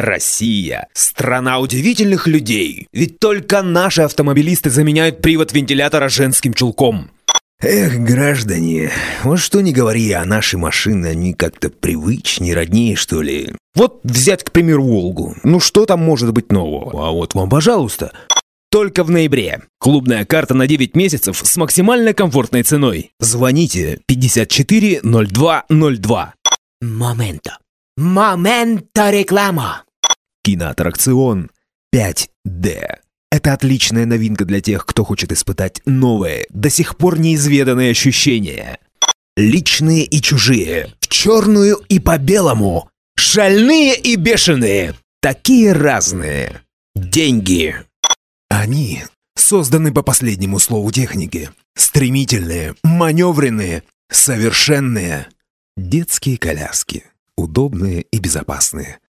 Россия – страна удивительных людей. Ведь только наши автомобилисты заменяют привод вентилятора женским чулком. Эх, граждане, вот что ни говори, а наши машины, они как-то привычнее, роднее, что ли. Вот взять, к примеру, «Волгу». Ну что там может быть нового? А вот вам, пожалуйста. Только в ноябре. Клубная карта на 9 месяцев с максимально комфортной ценой. Звоните 540202. Момента реклама. Киноаттракцион 5D. Это отличная новинка для тех, кто хочет испытать новые, до сих пор неизведанные ощущения. Личные и чужие, в черную и по белому, шальные и бешеные, такие разные. Деньги. Они созданы по последнему слову техники. Стремительные, маневренные, совершенные. Детские коляски. Удобные и безопасные.